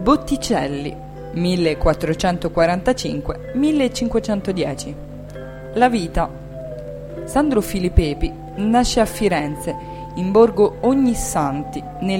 Botticelli, 1445-1510. La vita. Sandro Filipepi nasce a Firenze, in borgo Ognissanti, nel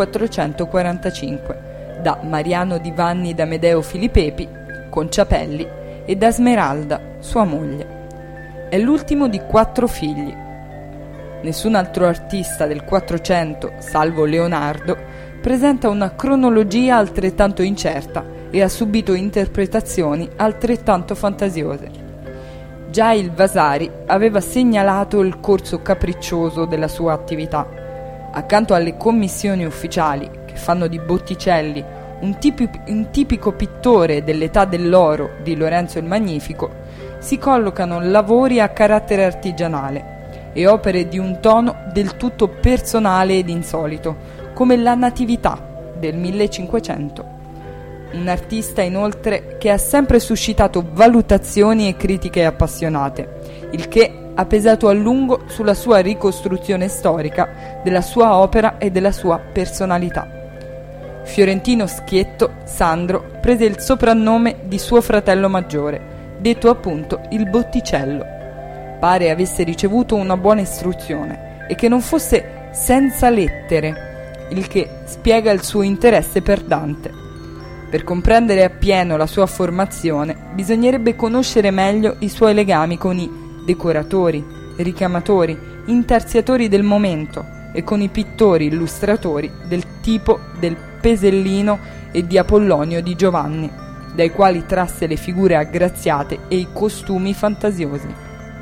1445, da Mariano di Vanni d'Amedeo Filipepi, Conciapelli, e da Smeralda, sua moglie. È l'ultimo di 4 figli. Nessun altro artista del Quattrocento, salvo Leonardo, presenta una cronologia altrettanto incerta e ha subito interpretazioni altrettanto fantasiose. Già il Vasari aveva segnalato il corso capriccioso della sua attività. Accanto alle commissioni ufficiali, che fanno di Botticelli un tipico pittore dell'età dell'oro di Lorenzo il Magnifico, si collocano lavori a carattere artigianale e opere di un tono del tutto personale ed insolito, come la Natività del 1500. Un artista inoltre che ha sempre suscitato valutazioni e critiche appassionate, il che ha pesato a lungo sulla sua ricostruzione storica della sua opera e della sua personalità. Fiorentino schietto, Sandro prese il soprannome di suo fratello maggiore, detto appunto il Botticello. Pare avesse ricevuto una buona istruzione e che non fosse senza lettere, il che spiega il suo interesse per Dante. Per comprendere appieno la sua formazione bisognerebbe conoscere meglio i suoi legami con i decoratori, ricamatori, intarsiatori del momento e con i pittori illustratori del tipo del Pesellino e di Apollonio di Giovanni, dai quali trasse le figure aggraziate e i costumi fantasiosi.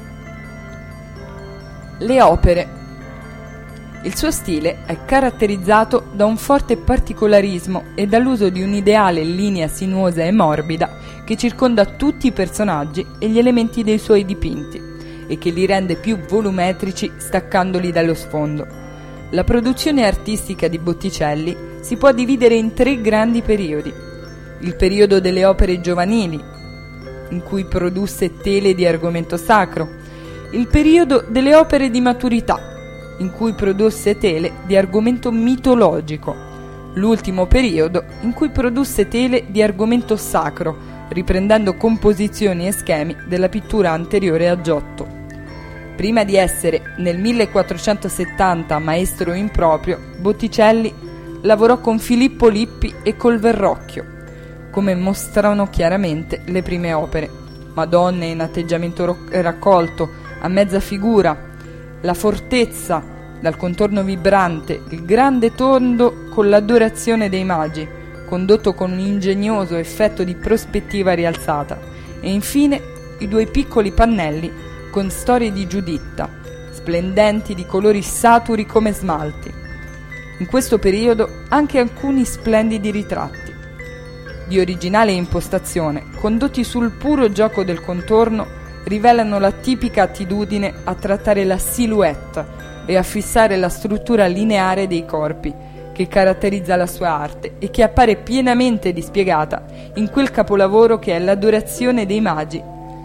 Le opere. Il suo stile è caratterizzato da un forte particolarismo e dall'uso di un'ideale linea sinuosa e morbida che circonda tutti i personaggi e gli elementi dei suoi dipinti e che li rende più volumetrici staccandoli dallo sfondo. La produzione artistica di Botticelli si può dividere in 3 grandi periodi. Il periodo delle opere giovanili, in cui produsse tele di argomento sacro. Il periodo delle opere di maturità, in cui produsse tele di argomento mitologico. L'ultimo periodo in cui produsse tele di argomento sacro, riprendendo composizioni e schemi della pittura anteriore a Giotto. Prima di essere nel 1470 maestro in proprio, Botticelli lavorò con Filippo Lippi e col Verrocchio, come mostrano chiaramente le prime opere: Madonne in atteggiamento raccolto, a mezza figura, la fortezza dal contorno vibrante, il grande tondo con l'adorazione dei magi, condotto con un ingegnoso effetto di prospettiva rialzata, e infine i 2 piccoli pannelli con storie di Giuditta, splendenti di colori saturi come smalti. In questo periodo anche alcuni splendidi ritratti, di originale impostazione, condotti sul puro gioco del contorno, rivelano la tipica attitudine a trattare la silhouette e a fissare la struttura lineare dei corpi che caratterizza la sua arte e che appare pienamente dispiegata in quel capolavoro che è l'Adorazione dei Magi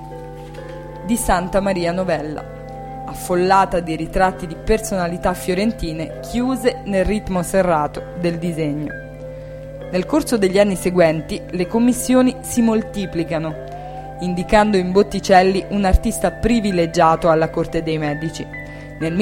di Santa Maria Novella, affollata di ritratti di personalità fiorentine chiuse nel ritmo serrato del disegno. Nel corso degli anni seguenti le commissioni si moltiplicano, indicando in Botticelli un artista privilegiato alla corte dei Medici. Nel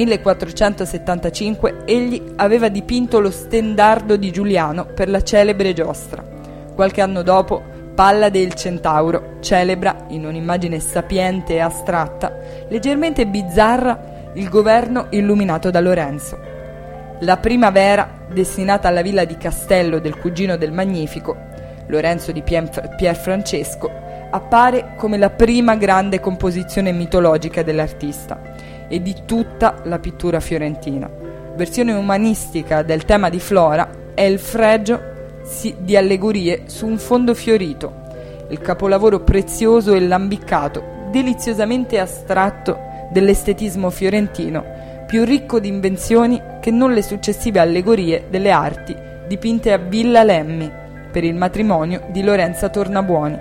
1475 egli aveva dipinto lo stendardo di Giuliano per la celebre giostra. Qualche anno dopo, Pallade il Centauro celebra, in un'immagine sapiente e astratta, leggermente bizzarra, il governo illuminato da Lorenzo. La Primavera, destinata alla villa di Castello del cugino del Magnifico, Lorenzo di Pierfrancesco, appare come la prima grande composizione mitologica dell'artista e di tutta la pittura fiorentina. Versione umanistica del tema di Flora è il fregio di allegorie su un fondo fiorito, il capolavoro prezioso e lambiccato, deliziosamente astratto dell'estetismo fiorentino, più ricco di invenzioni che non le successive allegorie delle arti dipinte a Villa Lemmi per il matrimonio di Lorenza Tornabuoni.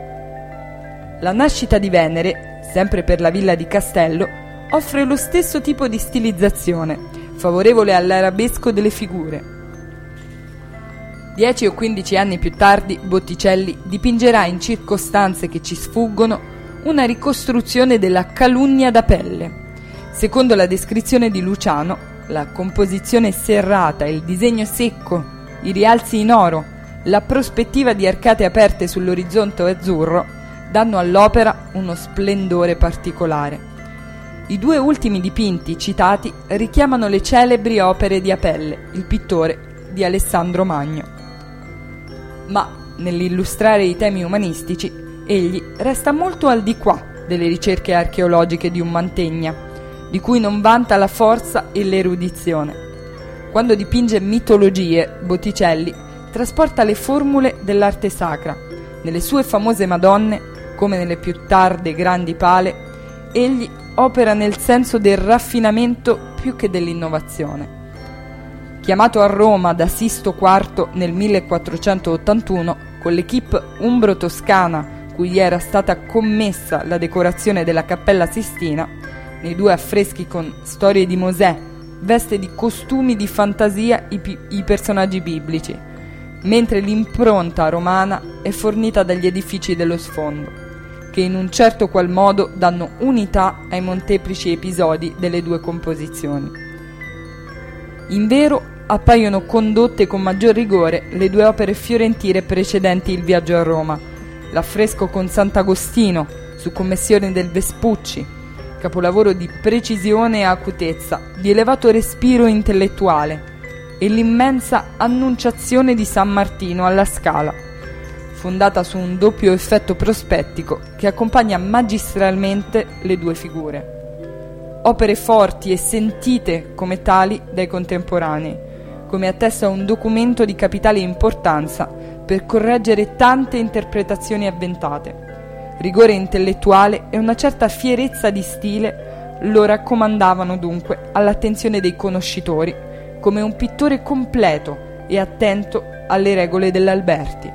La nascita di Venere, sempre per la villa di Castello, offre lo stesso tipo di stilizzazione, favorevole all'arabesco delle figure. 10 o 15 anni più tardi, Botticelli dipingerà in circostanze che ci sfuggono una ricostruzione della calunnia da pelle. Secondo la descrizione di Luciano, la composizione serrata, il disegno secco, i rialzi in oro, la prospettiva di arcate aperte sull'orizzonte azzurro danno all'opera uno splendore particolare. I due ultimi dipinti citati richiamano le celebri opere di Apelle, il pittore di Alessandro Magno. Ma nell'illustrare i temi umanistici, egli resta molto al di qua delle ricerche archeologiche di un Mantegna, di cui non vanta la forza e l'erudizione. Quando dipinge mitologie, Botticelli trasporta le formule dell'arte sacra. Nelle sue famose Madonne, come nelle più tarde grandi pale, egli opera nel senso del raffinamento più che dell'innovazione. Chiamato a Roma da Sisto IV nel 1481 con l'equipe umbro-toscana cui gli era stata commessa la decorazione della Cappella Sistina, nei due affreschi con storie di Mosè veste di costumi di fantasia i personaggi biblici, mentre l'impronta romana è fornita dagli edifici dello sfondo, che in un certo qual modo danno unità ai molteplici episodi delle due composizioni. Invero appaiono condotte con maggior rigore le due opere fiorentine precedenti il viaggio a Roma, l'affresco con Sant'Agostino, su commissione del Vespucci, capolavoro di precisione e acutezza, di elevato respiro intellettuale, e l'immensa Annunciazione di San Martino alla Scala, fondata su un doppio effetto prospettico che accompagna magistralmente le due figure. Opere forti e sentite come tali dai contemporanei, come attesta un documento di capitale importanza per correggere tante interpretazioni avventate. Rigore intellettuale e una certa fierezza di stile lo raccomandavano dunque all'attenzione dei conoscitori come un pittore completo e attento alle regole dell'Alberti.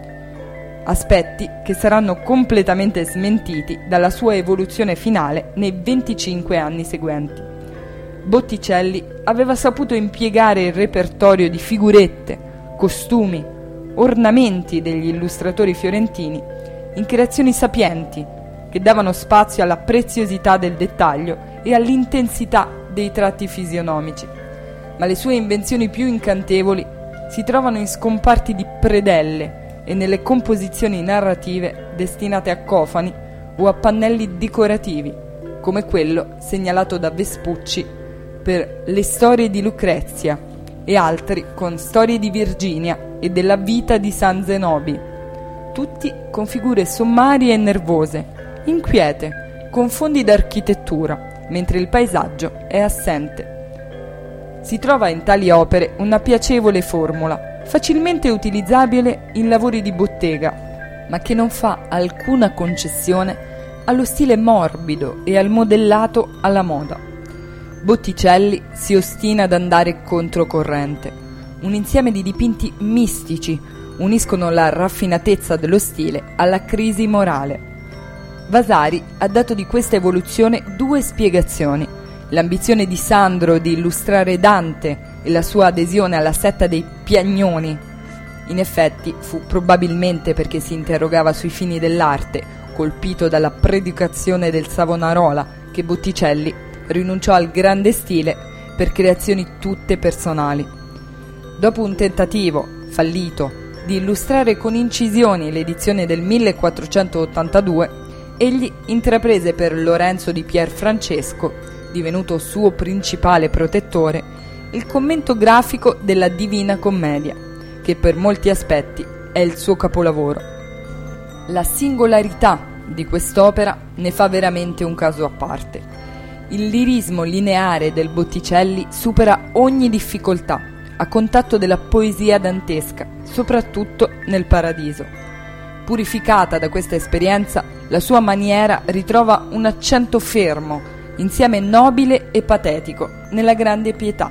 Aspetti che saranno completamente smentiti dalla sua evoluzione finale nei 25 anni seguenti. Botticelli aveva saputo impiegare il repertorio di figurette, costumi, ornamenti degli illustratori fiorentini in creazioni sapienti che davano spazio alla preziosità del dettaglio e all'intensità dei tratti fisionomici. Ma le sue invenzioni più incantevoli si trovano in scomparti di predelle e nelle composizioni narrative destinate a cofani o a pannelli decorativi, come quello segnalato da Vespucci per Le storie di Lucrezia e altri con Storie di Virginia e della vita di San Zenobi, tutti con figure sommarie e nervose, inquiete, con fondi d'architettura, mentre il paesaggio è assente. Si trova in tali opere una piacevole formula, facilmente utilizzabile in lavori di bottega, ma che non fa alcuna concessione allo stile morbido e al modellato alla moda. Botticelli si ostina ad andare controcorrente. Un insieme di dipinti mistici uniscono la raffinatezza dello stile alla crisi morale. Vasari ha dato di questa evoluzione due spiegazioni: l'ambizione di Sandro di illustrare Dante e la sua adesione alla setta dei Piagnoni. In effetti fu probabilmente perché si interrogava sui fini dell'arte, colpito dalla predicazione del Savonarola, che Botticelli rinunciò al grande stile per creazioni tutte personali. Dopo un tentativo, fallito, di illustrare con incisioni l'edizione del 1482, egli intraprese per Lorenzo di Pierfrancesco, divenuto suo principale protettore, il commento grafico della Divina Commedia, che per molti aspetti è il suo capolavoro. La singolarità di quest'opera ne fa veramente un caso a parte. Il lirismo lineare del Botticelli supera ogni difficoltà, a contatto della poesia dantesca, soprattutto nel Paradiso. Purificata da questa esperienza, la sua maniera ritrova un accento fermo, insieme nobile e patetico, nella grande pietà.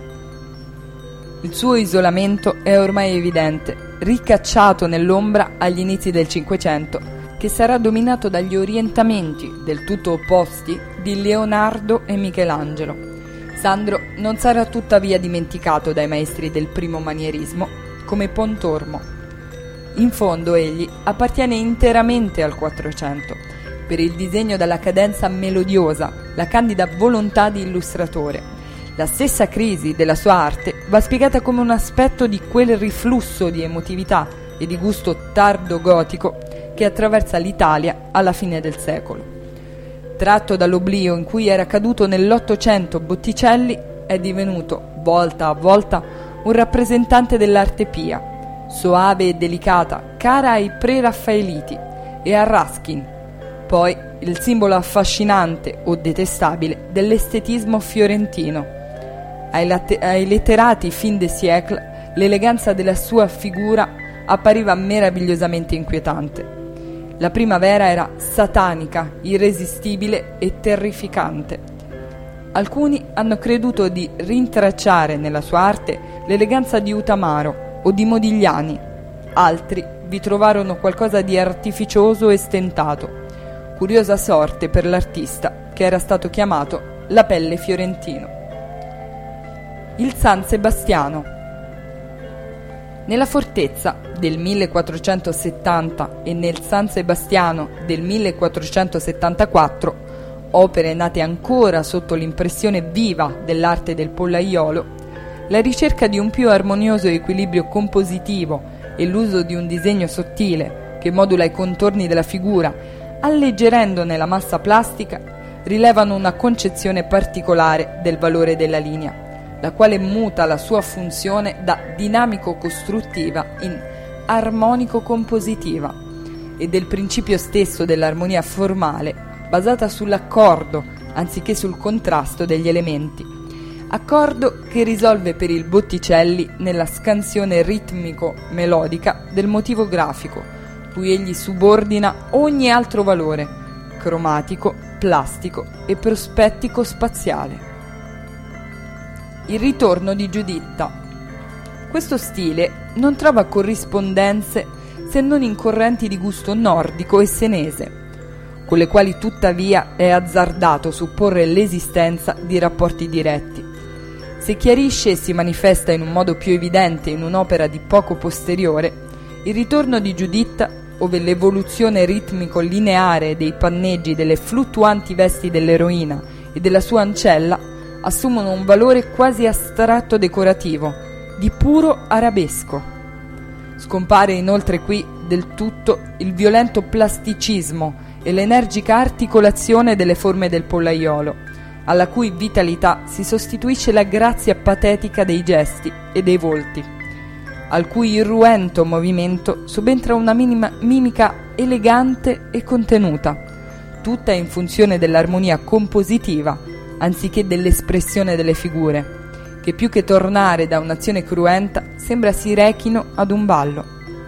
Il suo isolamento è ormai evidente, ricacciato nell'ombra agli inizi del Cinquecento, che sarà dominato dagli orientamenti, del tutto opposti, di Leonardo e Michelangelo. Sandro non sarà tuttavia dimenticato dai maestri del primo manierismo, come Pontormo. In fondo egli appartiene interamente al Quattrocento, per il disegno dalla cadenza melodiosa, la candida volontà di illustratore. La stessa crisi della sua arte va spiegata come un aspetto di quel riflusso di emotività e di gusto tardo gotico che attraversa l'Italia alla fine del secolo. Tratto dall'oblio in cui era caduto nell'Ottocento, Botticelli è divenuto, volta a volta, un rappresentante dell'arte pia, soave e delicata, cara ai pre-raffaeliti e a Ruskin, poi il simbolo affascinante o detestabile dell'estetismo fiorentino. Ai letterati fin de siècle l'eleganza della sua figura appariva meravigliosamente inquietante. La primavera era satanica, irresistibile e terrificante. Alcuni hanno creduto di rintracciare nella sua arte l'eleganza di Utamaro o di Modigliani, altri vi trovarono qualcosa di artificioso e stentato. Curiosa sorte per l'artista che era stato chiamato la pelle fiorentino. Il San Sebastiano. Nella fortezza del 1470 e nel San Sebastiano del 1474, opere nate ancora sotto l'impressione viva dell'arte del pollaiolo, la ricerca di un più armonioso equilibrio compositivo e l'uso di un disegno sottile che modula i contorni della figura, alleggerendone la massa plastica, rilevano una concezione particolare del valore della linea, la quale muta la sua funzione da dinamico-costruttiva in armonico-compositiva e del principio stesso dell'armonia formale basata sull'accordo anziché sul contrasto degli elementi. Accordo che risolve per il Botticelli nella scansione ritmico-melodica del motivo grafico, cui egli subordina ogni altro valore, cromatico, plastico e prospettico-spaziale. Il ritorno di Giuditta. Questo stile non trova corrispondenze se non in correnti di gusto nordico e senese, con le quali tuttavia è azzardato supporre l'esistenza di rapporti diretti. Se chiarisce e si manifesta in un modo più evidente in un'opera di poco posteriore, il ritorno di Giuditta, ove l'evoluzione ritmico-lineare dei panneggi delle fluttuanti vesti dell'eroina e della sua ancella assumono un valore quasi astratto decorativo, di puro arabesco. Scompare inoltre qui del tutto il violento plasticismo e l'energica articolazione delle forme del pollaiolo, alla cui vitalità si sostituisce la grazia patetica dei gesti e dei volti, al cui irruento movimento subentra una mimica elegante e contenuta, tutta in funzione dell'armonia compositiva anziché dell'espressione delle figure, che più che tornare da un'azione cruenta sembra si rechino ad un ballo.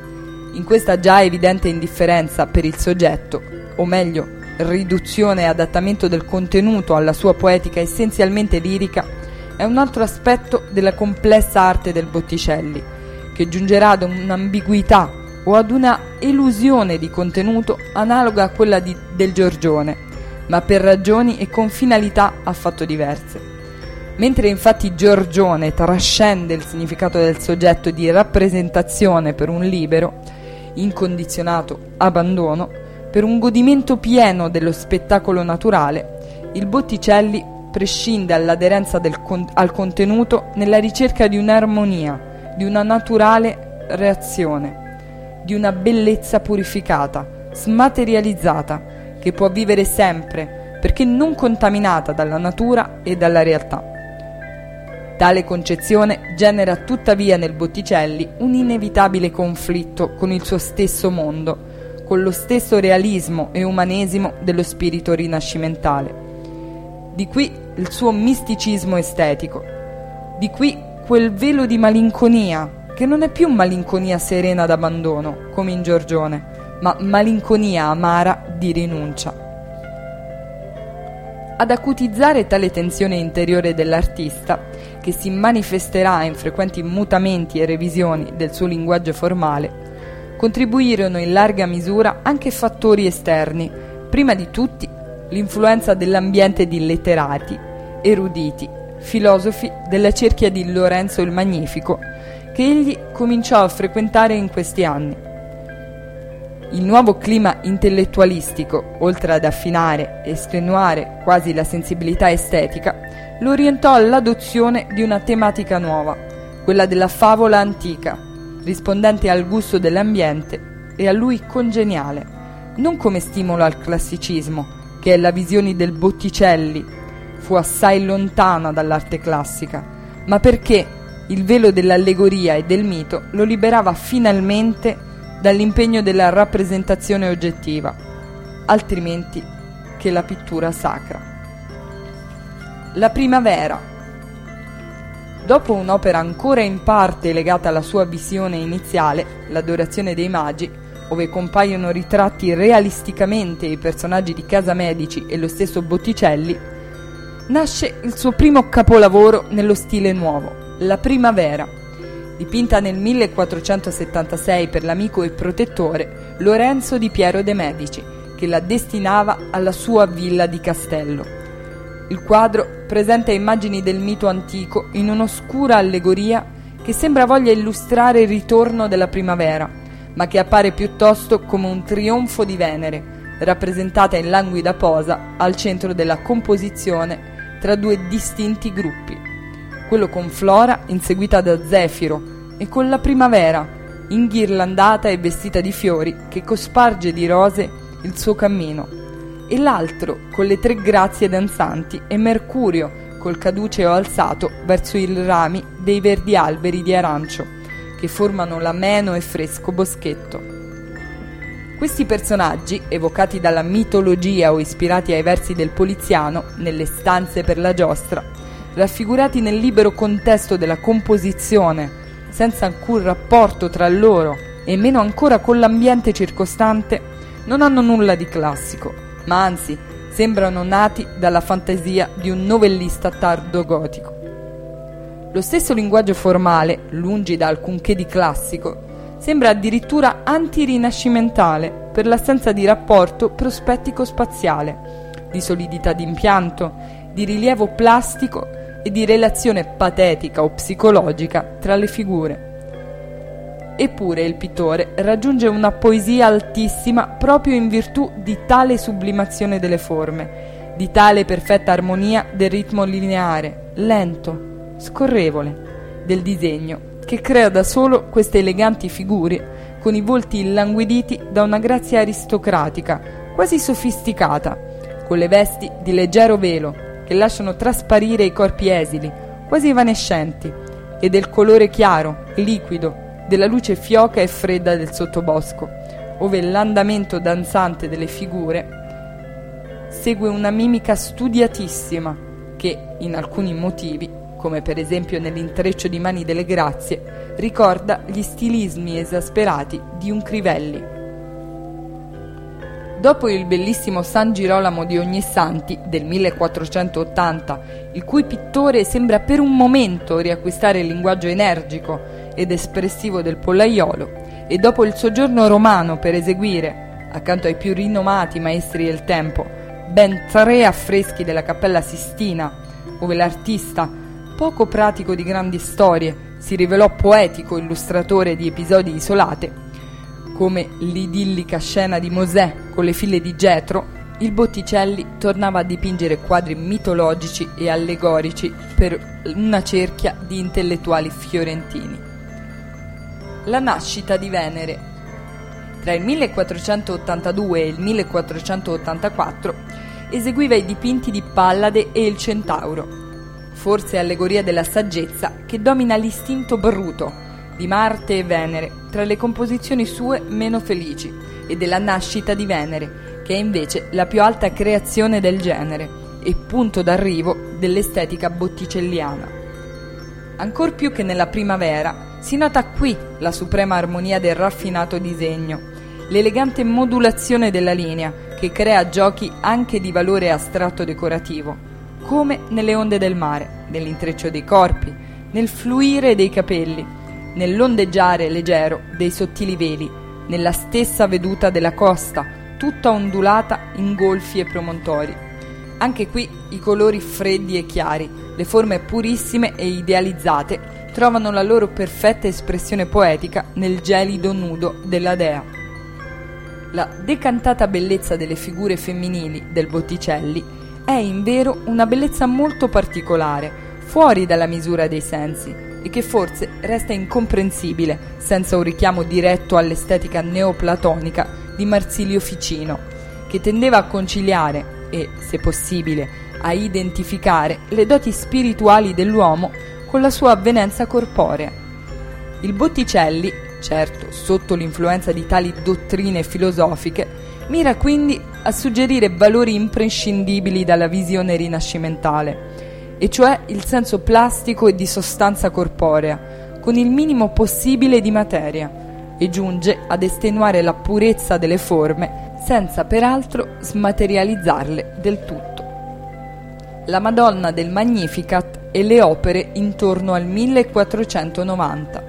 In questa già evidente indifferenza per il soggetto, o meglio, riduzione e adattamento del contenuto alla sua poetica essenzialmente lirica, è un altro aspetto della complessa arte del Botticelli, che giungerà ad un'ambiguità o ad una elusione di contenuto analoga a quella del Giorgione, ma per ragioni e con finalità affatto diverse. Mentre infatti Giorgione trascende il significato del soggetto di rappresentazione per un libero, incondizionato abbandono, per un godimento pieno dello spettacolo naturale, il Botticelli prescinde all'aderenza al contenuto nella ricerca di un'armonia, di una naturale reazione, di una bellezza purificata, smaterializzata, che può vivere sempre, perché non contaminata dalla natura e dalla realtà. Tale concezione genera tuttavia nel Botticelli un inevitabile conflitto con il suo stesso mondo, con lo stesso realismo e umanesimo dello spirito rinascimentale. Di qui il suo misticismo estetico, di qui quel velo di malinconia, che non è più malinconia serena d'abbandono, come in Giorgione, ma malinconia amara di rinuncia. Ad acutizzare tale tensione interiore dell'artista, che si manifesterà in frequenti mutamenti e revisioni del suo linguaggio formale, contribuirono in larga misura anche fattori esterni, prima di tutti l'influenza dell'ambiente di letterati, eruditi, filosofi della cerchia di Lorenzo il Magnifico, che egli cominciò a frequentare in questi anni. Il nuovo clima intellettualistico, oltre ad affinare e estenuare quasi la sensibilità estetica, lo orientò all'adozione di una tematica nuova, quella della favola antica, rispondente al gusto dell'ambiente e a lui congeniale, non come stimolo al classicismo, che è la visione del Botticelli fu assai lontana dall'arte classica, ma perché il velo dell'allegoria e del mito lo liberava finalmente dall'impegno della rappresentazione oggettiva, altrimenti che la pittura sacra. La primavera. Dopo un'opera ancora in parte legata alla sua visione iniziale, l'Adorazione dei Magi, ove compaiono ritratti realisticamente i personaggi di Casa Medici e lo stesso Botticelli, nasce il suo primo capolavoro nello stile nuovo, La Primavera, dipinta nel 1476 per l'amico e protettore Lorenzo di Piero de' Medici, che la destinava alla sua villa di Castello. Il quadro presenta immagini del mito antico in un'oscura allegoria che sembra voglia illustrare il ritorno della primavera, ma che appare piuttosto come un trionfo di Venere, rappresentata in languida posa al centro della composizione tra due distinti gruppi, quello con Flora inseguita da Zefiro e con la primavera inghirlandata e vestita di fiori che cosparge di rose il suo cammino, e l'altro con le tre grazie danzanti e Mercurio col caduceo alzato verso i rami dei verdi alberi di arancio che formano l'ameno e fresco boschetto. Questi personaggi, evocati dalla mitologia o ispirati ai versi del Poliziano nelle stanze per la giostra, raffigurati nel libero contesto della composizione, senza alcun rapporto tra loro e meno ancora con l'ambiente circostante, non hanno nulla di classico, ma anzi sembrano nati dalla fantasia di un novellista tardo-gotico. Lo stesso linguaggio formale, lungi da alcunché di classico, sembra addirittura antirinascimentale per l'assenza di rapporto prospettico-spaziale, di solidità d'impianto, di rilievo plastico e di relazione patetica o psicologica tra le figure. Eppure il pittore raggiunge una poesia altissima proprio in virtù di tale sublimazione delle forme, di tale perfetta armonia del ritmo lineare, lento, scorrevole, del disegno, che crea da solo queste eleganti figure con i volti illanguiditi da una grazia aristocratica, quasi sofisticata, con le vesti di leggero velo che lasciano trasparire i corpi esili, quasi evanescenti, e del colore chiaro, liquido, della luce fioca e fredda del sottobosco, ove l'andamento danzante delle figure segue una mimica studiatissima che, in alcuni motivi, come per esempio nell'intreccio di Mani delle Grazie, ricorda gli stilismi esasperati di un Crivelli. Dopo il bellissimo San Girolamo di Ognissanti del 1480, il cui pittore sembra per un momento riacquistare il linguaggio energico ed espressivo del pollaiolo, e dopo il soggiorno romano per eseguire, accanto ai più rinomati maestri del tempo, ben 3 affreschi della Cappella Sistina, ove l'artista, poco pratico di grandi storie, si rivelò poetico illustratore di episodi isolati, come l'idillica scena di Mosè con le figlie di Getro, il Botticelli tornava a dipingere quadri mitologici e allegorici per una cerchia di intellettuali fiorentini. La nascita di Venere. Tra il 1482 e il 1484 eseguiva i dipinti di Pallade e il Centauro, forse allegoria della saggezza che domina l'istinto bruto di Marte e Venere tra le composizioni sue meno felici, e della nascita di Venere, che è invece la più alta creazione del genere e punto d'arrivo dell'estetica botticelliana. Ancor più che nella primavera si nota qui la suprema armonia del raffinato disegno, l'elegante modulazione della linea che crea giochi anche di valore astratto decorativo, come nelle onde del mare, nell'intreccio dei corpi, nel fluire dei capelli, nell'ondeggiare leggero dei sottili veli, nella stessa veduta della costa, tutta ondulata in golfi e promontori. Anche qui i colori freddi e chiari, le forme purissime e idealizzate trovano la loro perfetta espressione poetica nel gelido nudo della dea. La decantata bellezza delle figure femminili del Botticelli è invero una bellezza molto particolare, fuori dalla misura dei sensi, e che forse resta incomprensibile senza un richiamo diretto all'estetica neoplatonica di Marsilio Ficino, che tendeva a conciliare e, se possibile, a identificare le doti spirituali dell'uomo con la sua avvenenza corporea. Il Botticelli, certo sotto l'influenza di tali dottrine filosofiche, mira quindi a suggerire valori imprescindibili dalla visione rinascimentale, e cioè il senso plastico e di sostanza corporea, con il minimo possibile di materia, e giunge ad estenuare la purezza delle forme senza peraltro smaterializzarle del tutto. La Madonna del Magnificat e le opere intorno al 1490.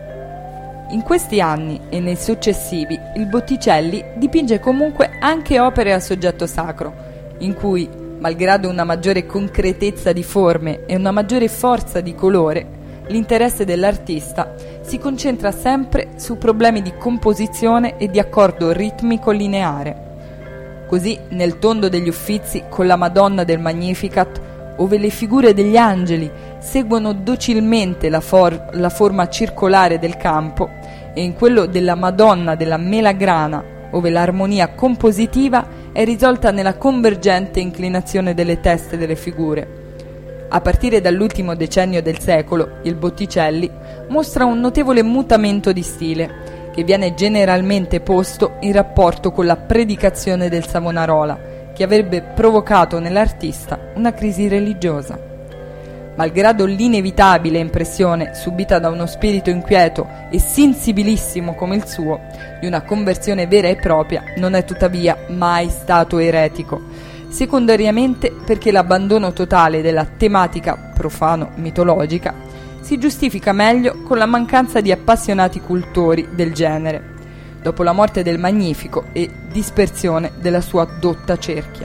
In questi anni e nei successivi il Botticelli dipinge comunque anche opere a soggetto sacro, in cui, malgrado una maggiore concretezza di forme e una maggiore forza di colore, l'interesse dell'artista si concentra sempre su problemi di composizione e di accordo ritmico lineare. Così nel Tondo degli Uffizi con la Madonna del Magnificat, ove le figure degli angeli seguono docilmente la forma circolare del campo, e in quello della Madonna della Melagrana, ove l'armonia compositiva è risolta nella convergente inclinazione delle teste delle figure. A partire dall'ultimo decennio del secolo, il Botticelli mostra un notevole mutamento di stile, che viene generalmente posto in rapporto con la predicazione del Savonarola, che avrebbe provocato nell'artista una crisi religiosa. Malgrado l'inevitabile impressione subita da uno spirito inquieto e sensibilissimo come il suo, di una conversione vera e propria, non è tuttavia mai stato eretico, secondariamente perché l'abbandono totale della tematica profano-mitologica si giustifica meglio con la mancanza di appassionati cultori del genere, dopo la morte del Magnifico e dispersione della sua dotta cerchia.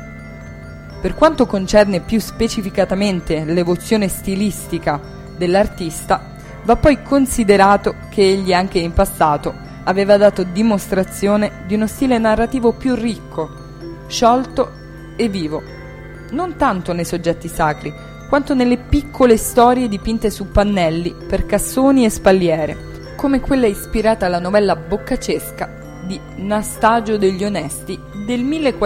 Per quanto concerne più specificatamente l'evoluzione stilistica dell'artista, va poi considerato che egli anche in passato aveva dato dimostrazione di uno stile narrativo più ricco, sciolto e vivo, non tanto nei soggetti sacri, quanto nelle piccole storie dipinte su pannelli per cassoni e spalliere, come quella ispirata alla novella Boccacesca di Nastagio degli Onesti del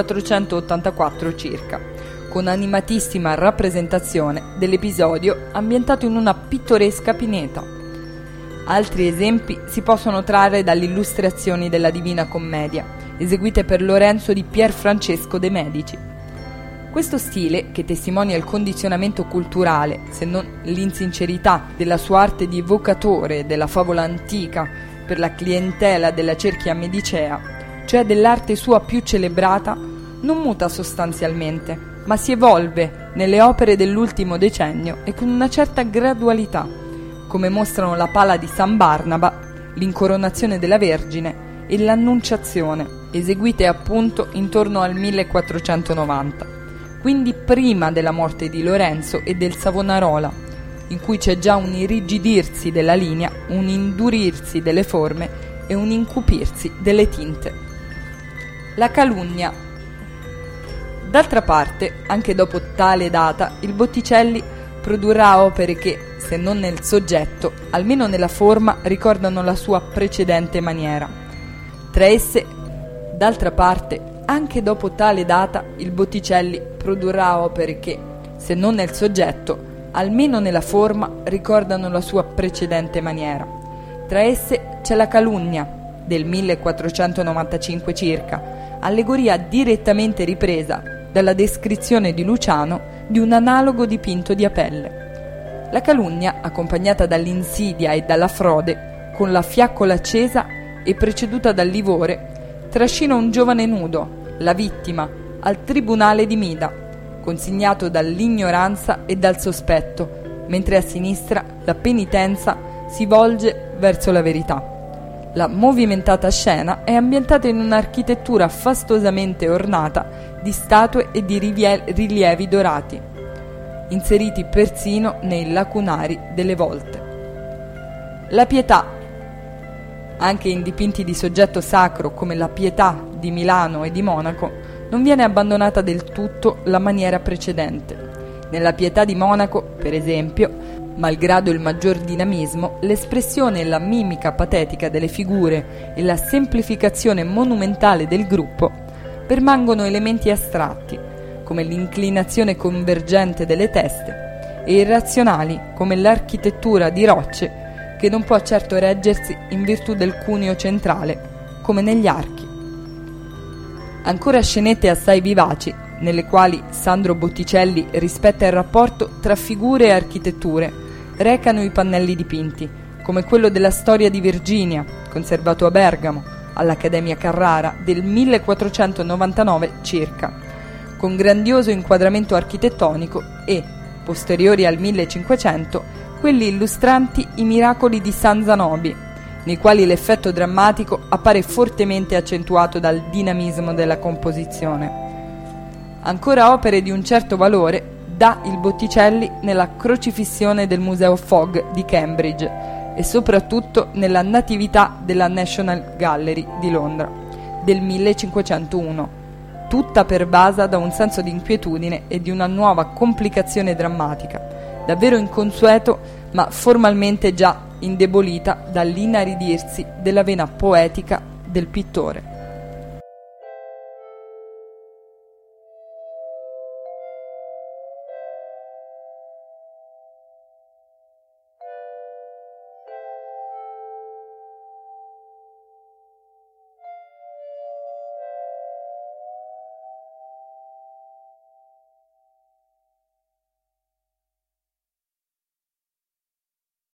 1484 circa, con animatissima rappresentazione dell'episodio ambientato in una pittoresca pineta. Altri esempi si possono trarre dalle illustrazioni della Divina Commedia, eseguite per Lorenzo di Pier Francesco de' Medici. Questo stile, che testimonia il condizionamento culturale, se non l'insincerità della sua arte di evocatore della favola antica per la clientela della cerchia medicea, cioè dell'arte sua più celebrata, non muta sostanzialmente, ma si evolve nelle opere dell'ultimo decennio e con una certa gradualità, come mostrano la Pala di San Barnaba, l'Incoronazione della Vergine e l'Annunciazione, eseguite appunto intorno al 1490. Quindi prima della morte di Lorenzo e del Savonarola, in cui c'è già un irrigidirsi della linea, un indurirsi delle forme e un incupirsi delle tinte. La calunnia. D'altra parte, anche dopo tale data, il Botticelli produrrà opere che, se non nel soggetto, almeno nella forma, ricordano la sua precedente maniera. Tra esse, d'altra parte, anche dopo tale data, il Botticelli produrrà opere che, se non nel soggetto, almeno nella forma, ricordano la sua precedente maniera. Tra esse c'è la Calunnia, del 1495 circa, allegoria direttamente ripresa dalla descrizione di Luciano di un analogo dipinto di Apelle. La Calunnia, accompagnata dall'insidia e dalla frode, con la fiaccola accesa e preceduta dal livore, trascina un giovane nudo, la vittima, al tribunale di Mida, consignato dall'ignoranza e dal sospetto, mentre a sinistra la penitenza si volge verso la verità. La movimentata scena è ambientata in un'architettura fastosamente ornata di statue e di rilievi dorati, inseriti persino nei lacunari delle volte. La pietà, anche in dipinti di soggetto sacro come la Pietà di Milano e di Monaco, non viene abbandonata del tutto la maniera precedente. Nella Pietà di Monaco, per esempio, malgrado il maggior dinamismo, l'espressione e la mimica patetica delle figure e la semplificazione monumentale del gruppo permangono elementi astratti, come l'inclinazione convergente delle teste, e irrazionali, come l'architettura di rocce, che non può certo reggersi in virtù del cuneo centrale, come negli archi. Ancora scenette assai vivaci, nelle quali Sandro Botticelli rispetta il rapporto tra figure e architetture, recano i pannelli dipinti, come quello della Storia di Virginia, conservato a Bergamo, all'Accademia Carrara, del 1499 circa, con grandioso inquadramento architettonico e, posteriori al 1500, quelli illustranti i miracoli di San Zanobi, nei quali l'effetto drammatico appare fortemente accentuato dal dinamismo della composizione. Ancora opere di un certo valore dà il Botticelli nella Crocifissione del Museo Fogg di Cambridge e soprattutto nella Natività della National Gallery di Londra del 1501, tutta pervasa da un senso di inquietudine e di una nuova complicazione drammatica, davvero inconsueto ma formalmente già indebolita dall'inaridirsi della vena poetica del pittore.